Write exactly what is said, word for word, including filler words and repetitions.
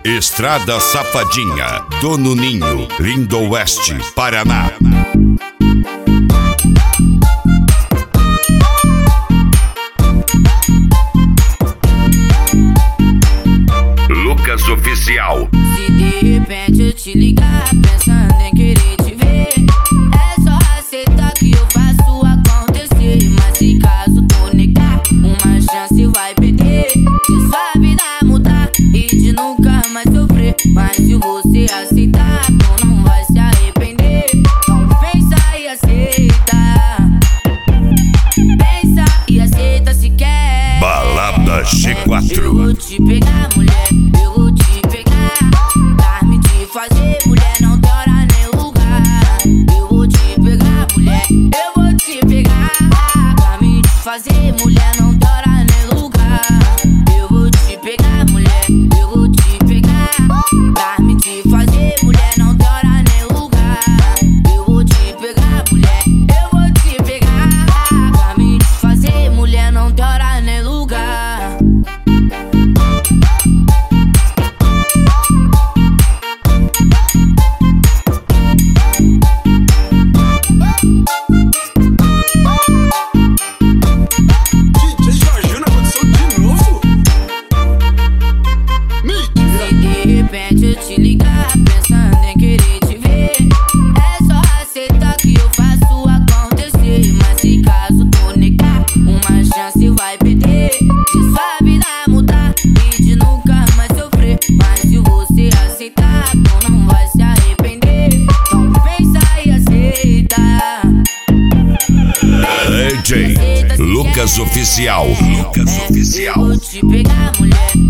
Estrada Safadinha, Dono Ninho, Lindoeste, Paraná. Lucas Oficial. Se de repente eu te ligar pensando em querer te ver, é só aceitar que eu faço acontecer. Mas se caso tu negar, uma chance vai perder de sua vida mudar e de nunca mais sofrer. Mas se você aceitar, tu não vai se arrepender. Então pensa e aceita. Pensa e aceita se quer. Balada G quatro. Eu vou te pegar, mulher. Eu vou te pegar. Dar-me de fazer, mulher, não tem hora nem lugar. Eu vou te pegar, mulher. Eu vou te pegar. Dar-me de fazer, mulher, não tem hora nem lugar. Eu vou te pegar, mulher. Eu vou te pegar. Dar-me de fazer, mulher, não tem hora nem lugar. Eu vou te pegar, mulher. Eu vou te pegar. Dar-me de fazer, mulher, não tem hora nem lugar. Eu te ligar pensando em querer te ver, é só aceitar que eu faço acontecer. Mas se caso tu negar, uma chance vai perder de sua vida mudar e de nunca mais sofrer. Mas se você aceitar, tu não vai se arrepender. Então pensa e aceita. D J Lucas Oficial. Lucas Oficial. Eu vou te pegar, mulher.